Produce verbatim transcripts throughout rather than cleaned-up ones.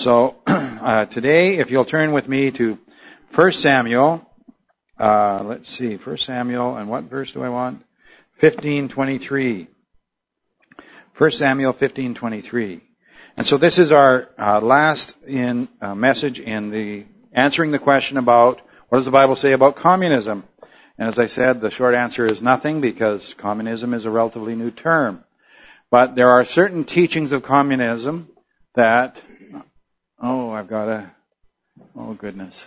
So uh, today, if you'll turn with me to First Samuel, uh, let's see, First Samuel, and what verse do I want? fifteen twenty-three. First Samuel fifteen twenty-three. And so this is our uh, last in uh, message in the answering the question about what does the Bible say about communism. And as I said, the short answer is nothing, because communism is a relatively new term. But there are certain teachings of communism that, oh, I've got a, oh goodness.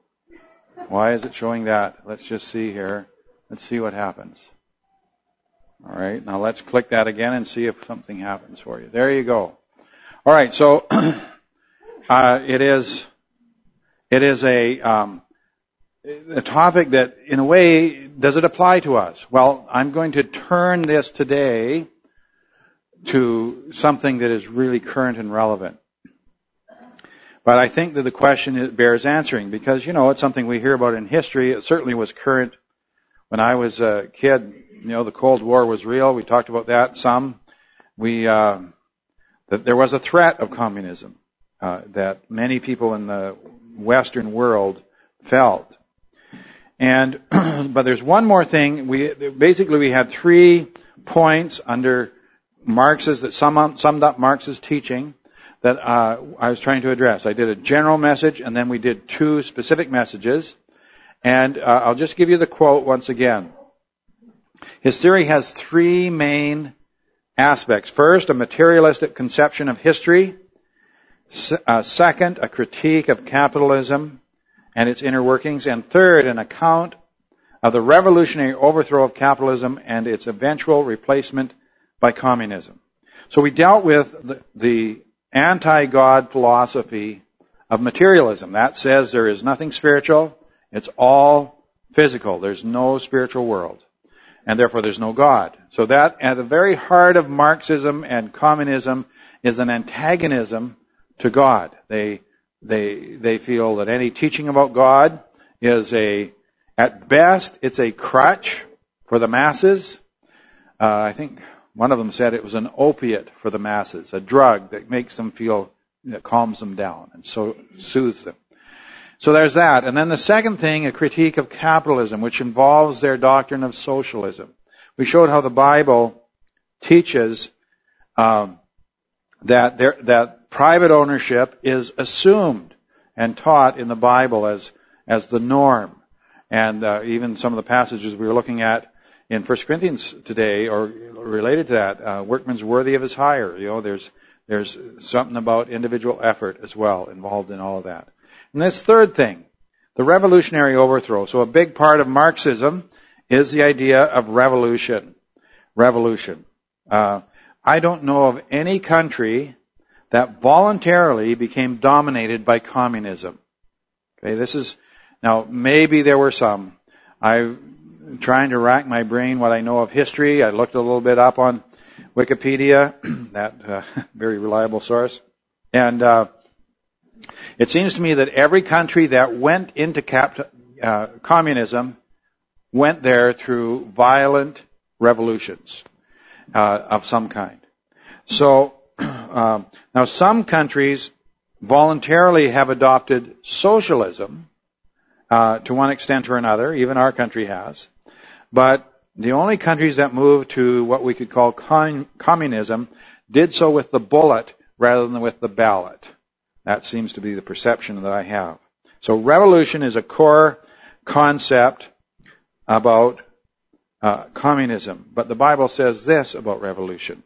Why is it showing that? Let's just see here. Let's see what happens. All right, now let's click that again and see if something happens for you. There you go. All right, so uh, it is it is a um, a topic that, in a way, does it apply to us? Well, I'm going to turn this today to something that is really current and relevant. But I think that the question bears answering, because, you know, it's something we hear about in history. It certainly was current when I was a kid. You know, the Cold War was real. We talked about that some. We uh, that there was a threat of communism uh, that many people in the Western world felt. And but there's one more thing. We basically we had three points under Marx's that sum, summed up Marx's teaching that uh, I was trying to address. I did a general message, and then we did two specific messages. And uh, I'll just give you the quote once again. His theory has three main aspects. First, a materialistic conception of history. S- uh, second, a critique of capitalism and its inner workings. And third, an account of the revolutionary overthrow of capitalism and its eventual replacement by communism. So we dealt with the, the anti-God philosophy of materialism. That says there is nothing spiritual. It's all physical. There's no spiritual world. And therefore there's no God. So that, at the very heart of Marxism and communism, is an antagonism to God. They, they, they feel that any teaching about God is a, at best, it's a crutch for the masses. Uh, I think one of them said it was an opiate for the masses, a drug that makes them feel, that calms them down and so soothes them. So there's that. And then the second thing, a critique of capitalism, which involves their doctrine of socialism. We showed how the Bible teaches um, that there, that private ownership is assumed and taught in the Bible as as the norm. And uh, even some of the passages we were looking at in First Corinthians today, or related to that, uh, workman's worthy of his hire. You know, there's there's something about individual effort as well involved in all of that. And this third thing, the revolutionary overthrow. So a big part of Marxism is the idea of revolution. Revolution. Uh, I don't know of any country that voluntarily became dominated by communism. Okay, this is, now maybe there were some. I'm trying to rack my brain what I know of history. I looked a little bit up on Wikipedia, that uh, very reliable source. And uh, it seems to me that every country that went into cap- uh, communism went there through violent revolutions uh, of some kind. So um, now some countries voluntarily have adopted socialism uh, to one extent or another. Even our country has. But the only countries that moved to what we could call con- communism did so with the bullet rather than with the ballot. That seems to be the perception that I have. So revolution is a core concept about uh, communism. But the Bible says this about revolution.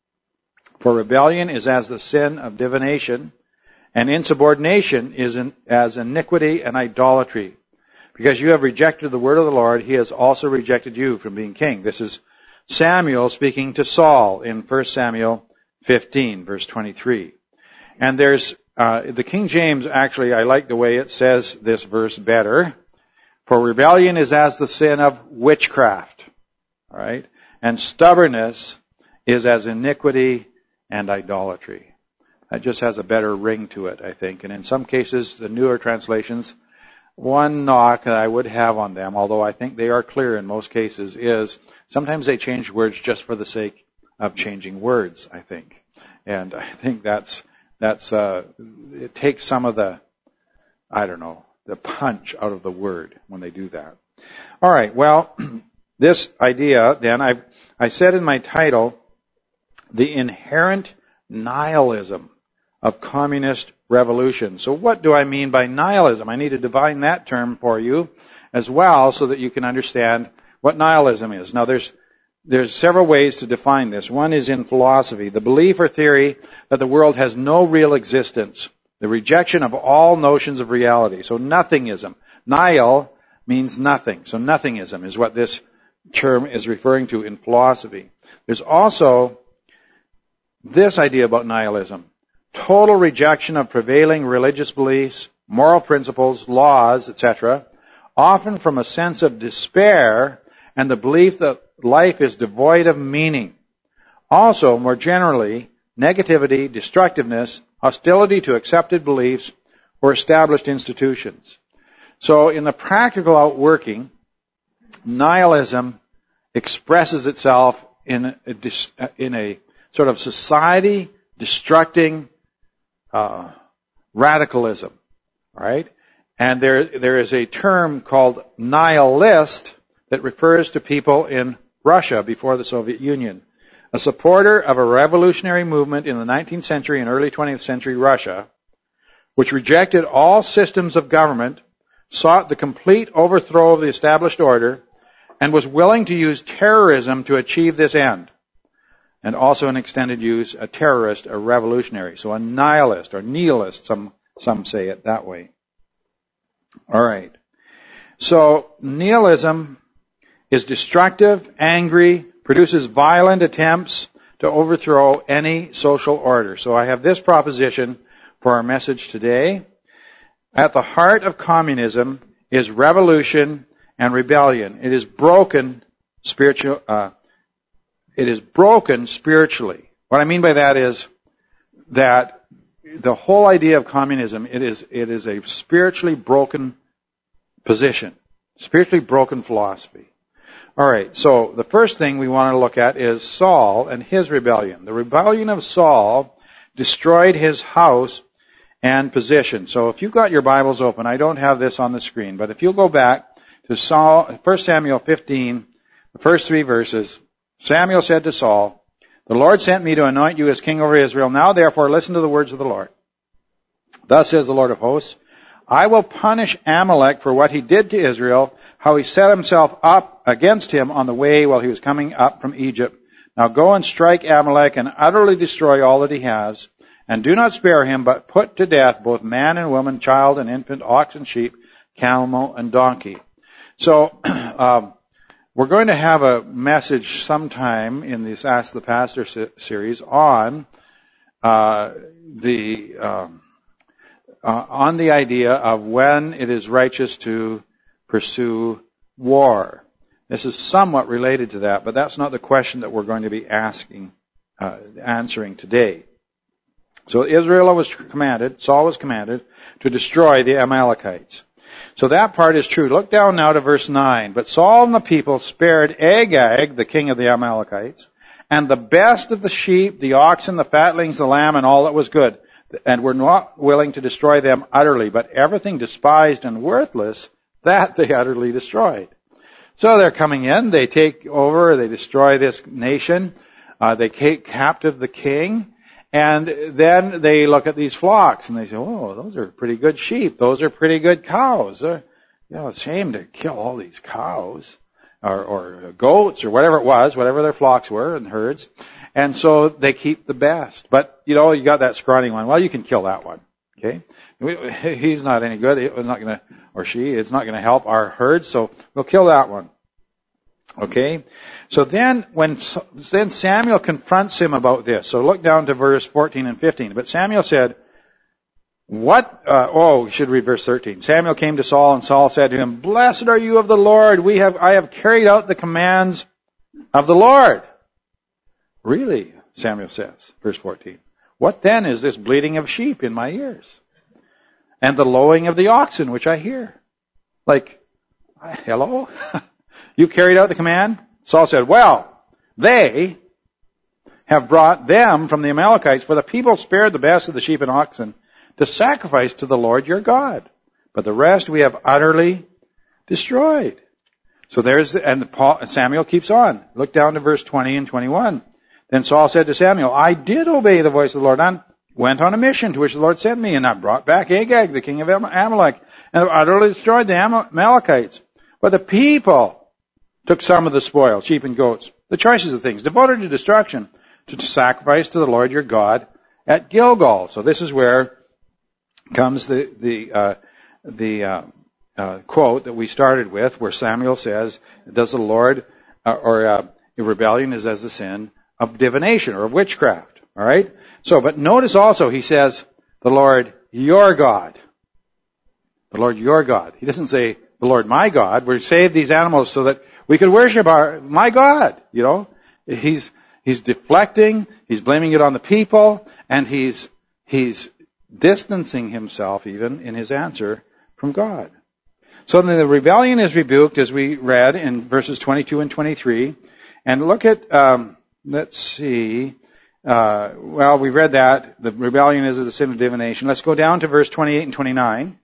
For rebellion is as the sin of divination, and insubordination is in, as iniquity and idolatry. Because you have rejected the word of the Lord, he has also rejected you from being king. This is Samuel speaking to Saul in First Samuel fifteen, verse twenty-three. And there's Uh, the King James, actually, I like the way it says this verse better. For rebellion is as the sin of witchcraft. All right? And stubbornness is as iniquity and idolatry. That just has a better ring to it, I think. And in some cases, the newer translations, one knock that I would have on them, although I think they are clear in most cases, is sometimes they change words just for the sake of changing words, I think. And I think that's That's uh, it takes some of the, I don't know, the punch out of the word when they do that. All right, well, this idea, then, I I said in my title, the inherent nihilism of communist revolution. So what do I mean by nihilism? I need to define that term for you as well so that you can understand what nihilism is. Now, there's there's several ways to define this. One is in philosophy, the belief or theory that the world has no real existence, the rejection of all notions of reality. So nothingism. Nihil means nothing. So nothingism is what this term is referring to in philosophy. There's also this idea about nihilism. Total rejection of prevailing religious beliefs, moral principles, laws, et cetera, often from a sense of despair and the belief that life is devoid of meaning. Also, more generally, negativity, destructiveness, hostility to accepted beliefs or established institutions. So in the practical outworking, nihilism expresses itself in a, in a sort of society destructing uh, radicalism, right? And there there is a term called nihilist that refers to people in Russia before the Soviet Union. A supporter of a revolutionary movement in the nineteenth century and early twentieth century Russia, which rejected all systems of government, sought the complete overthrow of the established order, and was willing to use terrorism to achieve this end. And also in extended use, a terrorist, a revolutionary. So a nihilist or nihilist, some, some say it that way. All right. So nihilism is destructive, angry, produces violent attempts to overthrow any social order. So I have this proposition for our message today. At the heart of communism is revolution and rebellion. It is broken spiritual. Uh, it is broken spiritually. What I mean by that is that the whole idea of communism, it is it is a spiritually broken position, spiritually broken philosophy. All right. So the first thing we want to look at is Saul and his rebellion. The rebellion of Saul destroyed his house and position. So if you've got your Bibles open, I don't have this on the screen, but if you'll go back to Saul, First Samuel fifteen, the first three verses, Samuel said to Saul, "The Lord sent me to anoint you as king over Israel. Now therefore listen to the words of the Lord. Thus says the Lord of hosts, I will punish Amalek for what he did to Israel, how he set himself up against him on the way while he was coming up from Egypt. Now go and strike Amalek and utterly destroy all that he has. And do not spare him, but put to death both man and woman, child and infant, ox and sheep, camel and donkey." So, um, we're going to have a message sometime in this Ask the Pastor series on uh, the um, uh, on the idea of when it is righteous to pursue war. This is somewhat related to that, but that's not the question that we're going to be asking, uh, answering today. So Israel was commanded, Saul was commanded to destroy the Amalekites. So that part is true. Look down now to verse nine. But Saul and the people spared Agag, the king of the Amalekites, and the best of the sheep, the oxen, the fatlings, the lamb, and all that was good, and were not willing to destroy them utterly, but everything despised and worthless, that they utterly destroyed. So they're coming in, they take over, they destroy this nation, uh, they take captive the king, and then they look at these flocks and they say, "Oh, those are pretty good sheep. Those are pretty good cows. Uh, you know, it's a shame to kill all these cows or, or goats or whatever it was, whatever their flocks were and herds." And so they keep the best. But, you know, you got that scrawny one. Well, you can kill that one. Okay? He's not any good. It's not going to, or she, it's not going to help our herds. So we'll kill that one. Okay? So then, when then Samuel confronts him about this. So look down to verse fourteen and fifteen. But Samuel said, "What?" Uh, oh, we should read verse thirteen. Samuel came to Saul, and Saul said to him, "Blessed are you of the Lord. We have I have carried out the commands of the Lord." Really? Samuel says, verse fourteen. "What then is this bleating of sheep in my ears, and the lowing of the oxen which I hear?" Like, hello? You carried out the command? Saul said, "Well, they have brought them from the Amalekites, for the people spared the best of the sheep and oxen. to sacrifice to the Lord your God. But the rest we have utterly destroyed. So there's, and Paul, Samuel keeps on. Look down to verse twenty and twenty-one. Then Saul said to Samuel, I did obey the voice of the Lord and went on a mission to which the Lord sent me, and I brought back Agag, the king of Amalek, and utterly destroyed the Amalekites. But the people took some of the spoil, sheep and goats, the choicest of things, devoted to destruction, to sacrifice to the Lord your God at Gilgal. So this is where comes the the uh, the uh, uh, quote that we started with, where Samuel says, "Does the Lord uh, or uh, rebellion is as the sin of divination or of witchcraft?" All right. So, but notice also he says, "The Lord your God." The Lord your God. He doesn't say the Lord my God. We saved these animals so that we could worship our my God. You know, he's he's deflecting. He's blaming it on the people, and he's he's distancing himself even in his answer from God. So then the rebellion is rebuked, as we read in verses twenty-two and twenty-three. And look at, um, let's see, uh, well, we read that. The rebellion is the sin of divination. Let's go down to verse twenty-eight and twenty-nine.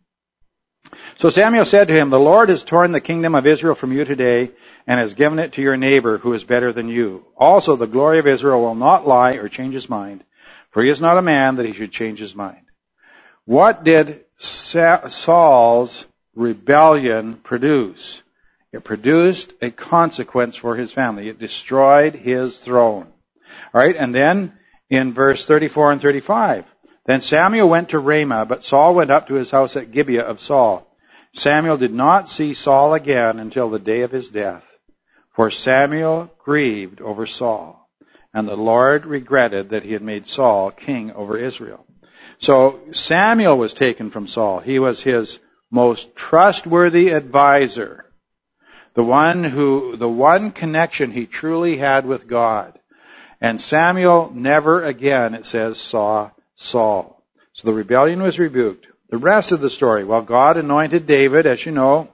So Samuel said to him, the Lord has torn the kingdom of Israel from you today and has given it to your neighbor who is better than you. Also, the glory of Israel will not lie or change his mind, for he is not a man that he should change his mind. What did Sa- Saul's rebellion produce? It produced a consequence for his family. It destroyed his throne. All right, and then in verse thirty-four and thirty-five, then Samuel went to Ramah, but Saul went up to his house at Gibeah of Saul. Samuel did not see Saul again until the day of his death, for Samuel grieved over Saul, and the Lord regretted that he had made Saul king over Israel. So Samuel was taken from Saul. He was his most trustworthy advisor, the one who, the one connection he truly had with God. And Samuel never again, it says, saw Saul. So the rebellion was rebuked. The rest of the story, well, God anointed David, as you know,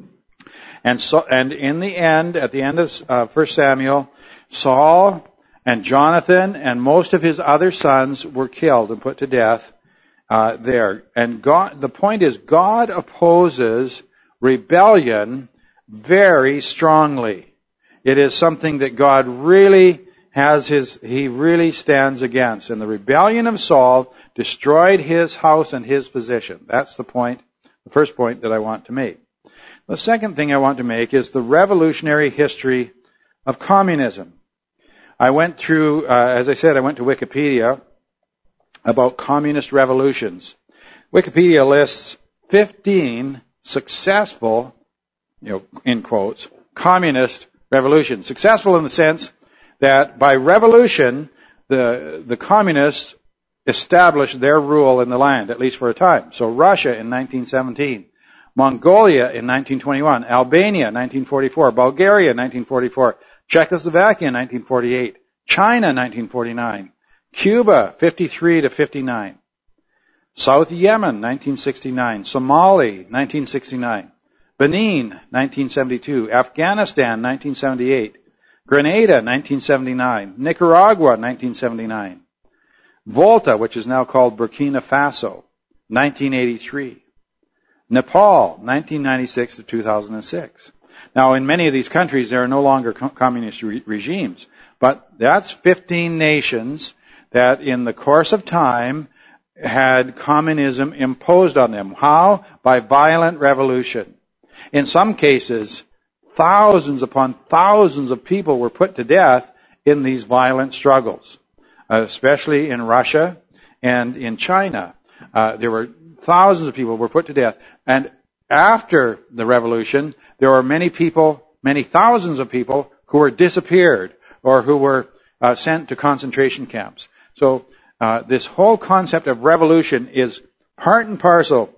and so, and in the end, at the end of uh, First Samuel, Saul and Jonathan and most of his other sons were killed and put to death uh, there. And God, the point is, God opposes rebellion very strongly. It is something that God really has his, he really stands against. And the rebellion of Saul destroyed his house and his position. That's the point, the first point that I want to make. The second thing I want to make is the revolutionary history of communism. I went through, uh, as I said, I went to Wikipedia about communist revolutions. Wikipedia lists fifteen successful, you know, in quotes, communist revolutions. Successful in the sense that by revolution, the, the communists established their rule in the land, at least for a time. So Russia in nineteen seventeen, Mongolia in nineteen twenty-one, Albania nineteen forty-four, Bulgaria nineteen forty-four, Czechoslovakia nineteen forty-eight, China nineteen forty-nine, Cuba fifty-three to fifty-nine, South Yemen nineteen sixty-nine, Somali nineteen sixty-nine, Benin nineteen seventy-two, Afghanistan nineteen seventy-eight, Grenada nineteen seventy-nine, Nicaragua nineteen seventy-nine, Volta, which is now called Burkina Faso, nineteen eighty-three, Nepal nineteen ninety-six to two thousand six. Now, in many of these countries, there are no longer co- communist re- regimes, but that's fifteen nations that in the course of time had communism imposed on them. How? By violent revolution. In some cases, thousands upon thousands of people were put to death in these violent struggles, uh, especially in Russia and in China. Uh, there were thousands of people were put to death. And after the revolution, there were many people, many thousands of people who were disappeared or who were uh, sent to concentration camps. So uh, this whole concept of revolution is part and parcel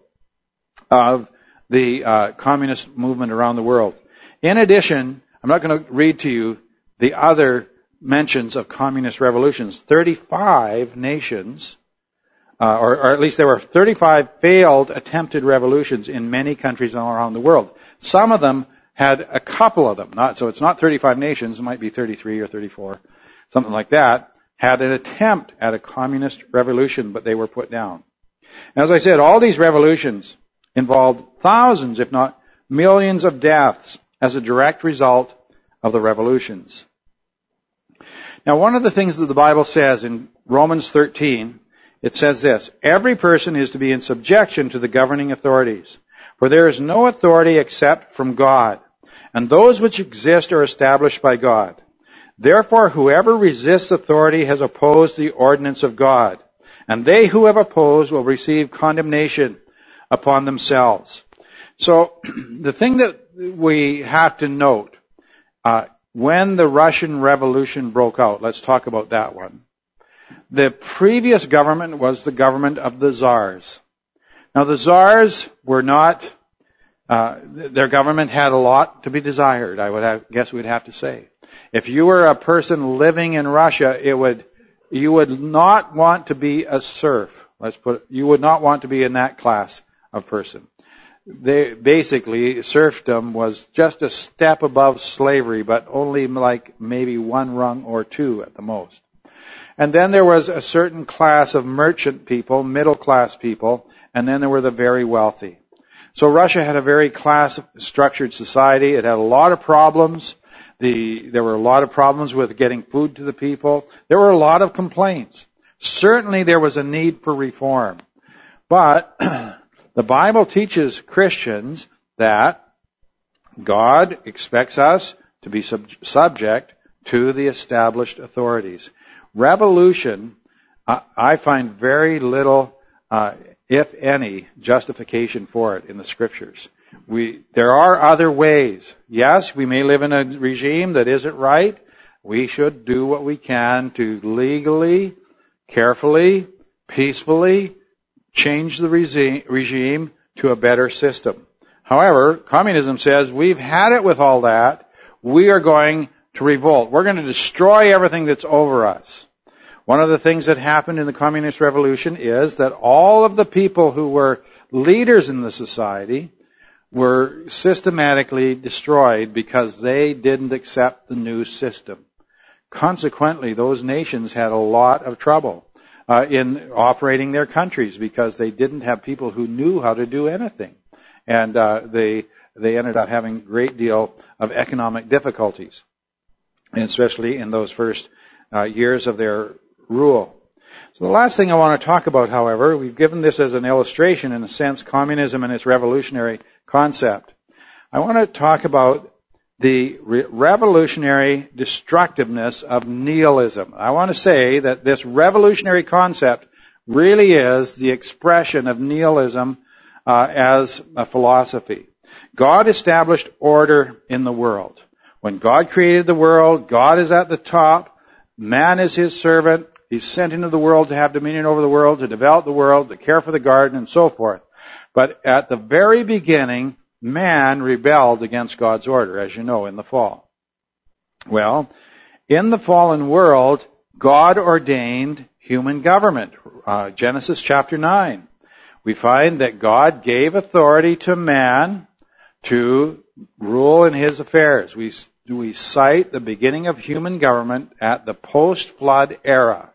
of the uh, communist movement around the world. In addition, I'm not going to read to you the other mentions of communist revolutions. thirty-five nations, uh, or, or at least there were thirty-five failed attempted revolutions in many countries all around the world. Some of them had a couple of them. Not, so it's not thirty-five nations, it might be thirty-three or thirty-four, something like that, had an attempt at a communist revolution, but they were put down. As I said, all these revolutions involved thousands, if not millions of deaths as a direct result of the revolutions. Now, one of the things that the Bible says in Romans thirteen, it says this: every person is to be in subjection to the governing authorities, for there is no authority except from God, and those which exist are established by God. Therefore, whoever resists authority has opposed the ordinance of God, and they who have opposed will receive condemnation upon themselves. So, the thing that we have to note, uh, when the Russian Revolution broke out, let's talk about that one. The previous government was the government of the Tsars. Now, the Tsars were not, uh, their government had a lot to be desired, I would have, guess we'd have to say. If you were a person living in Russia, it would, you would not want to be a serf. Let's put it, you would not want to be in that class of person. They, basically, serfdom was just a step above slavery, but only like maybe one rung or two at the most. And then there was a certain class of merchant people, middle class people, and then there were the very wealthy. So Russia had a very class structured society. It had a lot of problems. The, there were a lot of problems with getting food to the people. There were a lot of complaints. Certainly there was a need for reform. But the Bible teaches Christians that God expects us to be sub- subject to the established authorities. Revolution, uh, I find very little, uh, if any, justification for it in the Scriptures. We, there are other ways. Yes, we may live in a regime that isn't right. We should do what we can to legally, carefully, peacefully change the regime, regime to a better system. However, communism says we've had it with all that. We are going to revolt. We're going to destroy everything that's over us. One of the things that happened in the communist revolution is that all of the people who were leaders in the society were systematically destroyed because they didn't accept the new system. Consequently, those nations had a lot of trouble uh, in operating their countries because they didn't have people who knew how to do anything. And uh, they they ended up having a great deal of economic difficulties, and especially in those first uh, years of their rule. So the last thing I want to talk about, however, we've given this as an illustration, in a sense, communism and its revolutionary concept. I want to talk about the re- revolutionary destructiveness of nihilism. I want to say that this revolutionary concept really is the expression of nihilism uh, as a philosophy. God established order in the world. When God created the world, God is at the top, man is his servant, he's sent into the world to have dominion over the world, to develop the world, to care for the garden, and so forth. But at the very beginning, man rebelled against God's order, as you know, in the fall. Well, in the fallen world, God ordained human government. Uh, Genesis chapter nine. We find that God gave authority to man to rule in his affairs. We, we cite the beginning of human government at the post-flood era.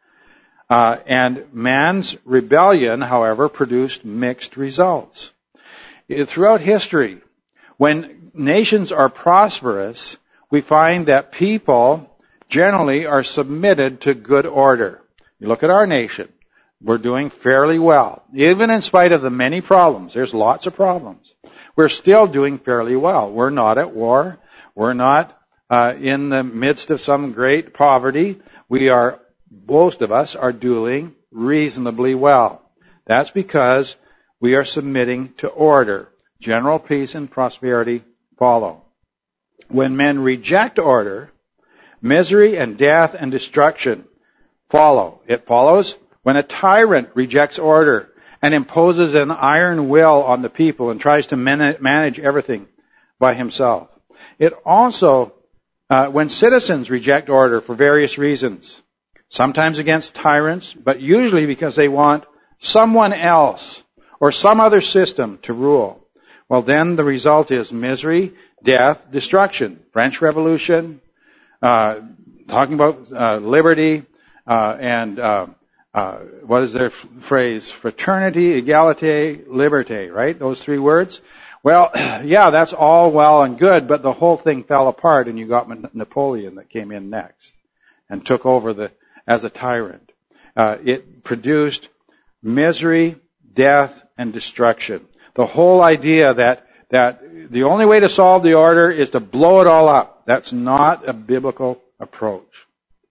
Uh, and man's rebellion, however, produced mixed results. Throughout history, when nations are prosperous, we find that people generally are submitted to good order. You look at our nation. We're doing fairly well. Even in spite of the many problems, there's lots of problems, we're still doing fairly well. We're not at war. We're not uh, in the midst of some great poverty. We are, most of us are doing reasonably well. That's because we are submitting to order. General peace and prosperity follow. When men reject order, misery and death and destruction follow. It follows when a tyrant rejects order and imposes an iron will on the people and tries to manage everything by himself. It also, uh, when citizens reject order for various reasons, sometimes against tyrants, but usually because they want someone else or some other system to rule, well, then the result is misery, death, destruction. French Revolution, uh, talking about uh, liberty uh, and uh, uh, what is their f- phrase? Fraternity, egalite, liberté, right? Those three words. Well, yeah, that's all well and good, but the whole thing fell apart, and you got Napoleon that came in next and took over the as a tyrant. Uh, it produced misery, death, and destruction. The whole idea that that the only way to solve the order is to blow it all up. That's not a biblical approach.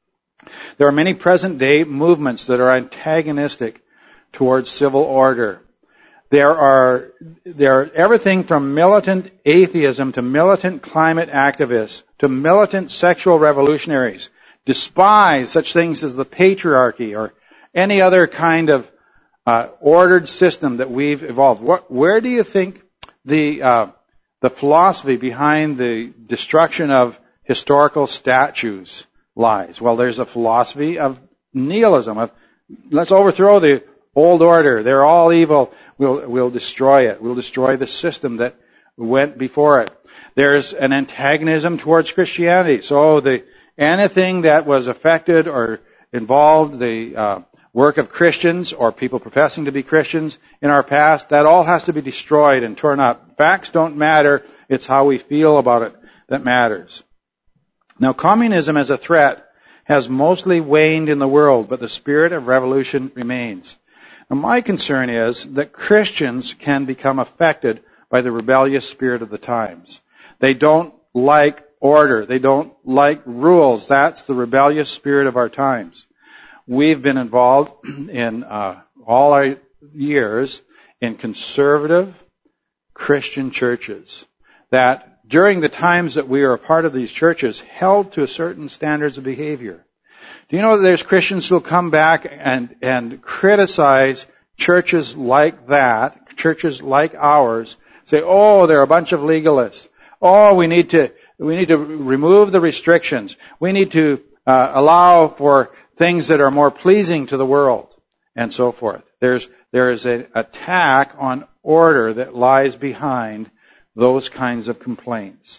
There are many present-day movements that are antagonistic towards civil order. There are, there are everything from militant atheism to militant climate activists to militant sexual revolutionaries despise such things as the patriarchy or any other kind of uh, ordered system that we've evolved. What, where do you think the uh, the philosophy behind the destruction of historical statues lies? Well, there's a philosophy of nihilism, of let's overthrow the old order. They're all evil. We'll, we'll destroy it. We'll destroy the system that went before it. There's an antagonism towards Christianity. So the anything that was affected or involved the uh, work of Christians or people professing to be Christians in our past, that all has to be destroyed and torn up. Facts don't matter. It's how we feel about it that matters. Now, communism as a threat has mostly waned in the world, but the spirit of revolution remains. Now, my concern is that Christians can become affected by the rebellious spirit of the times. They don't like order. They don't like rules. That's the rebellious spirit of our times. We've been involved in uh, all our years in conservative Christian churches that during the times that we are a part of these churches held to certain standards of behavior. Do you know that there's Christians who will come back and, and criticize churches like that, churches like ours, say, oh, they're a bunch of legalists. Oh, we need to, we need to remove the restrictions. We need to uh, allow for things that are more pleasing to the world, and so forth. There's, there is an attack on order that lies behind those kinds of complaints.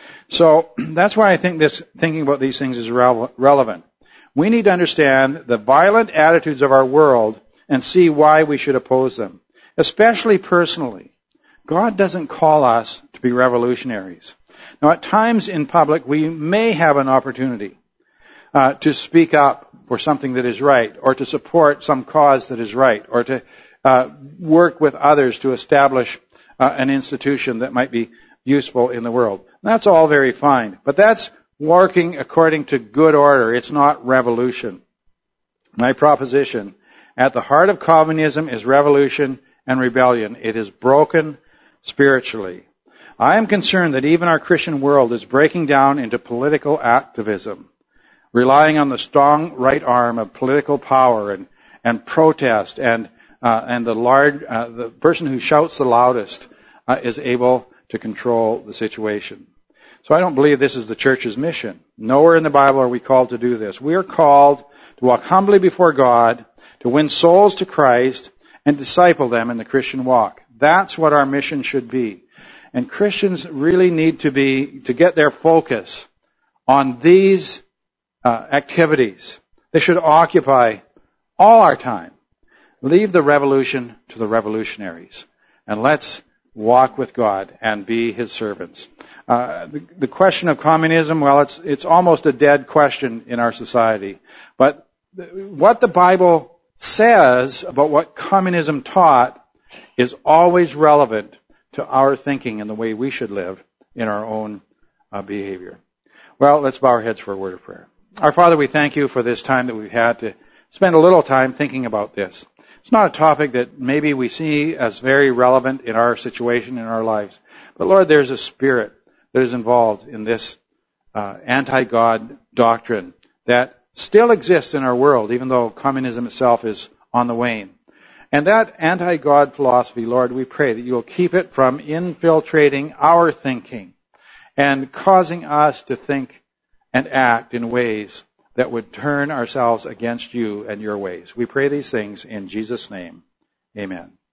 So that's why I think this, thinking about these things is rele- relevant. We need to understand the violent attitudes of our world and see why we should oppose them, especially personally. God doesn't call us to be revolutionaries. Now, at times in public, we may have an opportunity uh, to speak up for something that is right, or to support some cause that is right, or to uh, work with others to establish uh, an institution that might be useful in the world. That's all very fine, but that's working according to good order. It's not revolution. My proposition, at the heart of communism is revolution and rebellion. It is broken spiritually. I am concerned that even our Christian world is breaking down into political activism, relying on the strong right arm of political power and, and protest, and uh, and the large uh, the person who shouts the loudest uh, is able to control the situation. So I don't believe this is the church's mission. Nowhere in the Bible are we called to do this. We are called to walk humbly before God, to win souls to Christ, and disciple them in the Christian walk. That's what our mission should be. And Christians really need to be, to get their focus on these uh, activities. They should occupy all our time. Leave the revolution to the revolutionaries. And let's walk with God and be His servants. Uh, the, the question of communism, well, it's, it's almost a dead question in our society. But th- what the Bible says about what communism taught is always relevant to our thinking and the way we should live in our own uh, behavior. Well, let's bow our heads for a word of prayer. Our Father, we thank you for this time that we've had to spend a little time thinking about this. It's not a topic that maybe we see as very relevant in our situation, in our lives. But Lord, there's a spirit that is involved in this uh, anti-God doctrine that still exists in our world, even though communism itself is on the wane. And that anti-God philosophy, Lord, we pray that you will keep it from infiltrating our thinking and causing us to think and act in ways that would turn ourselves against you and your ways. We pray these things in Jesus' name. Amen.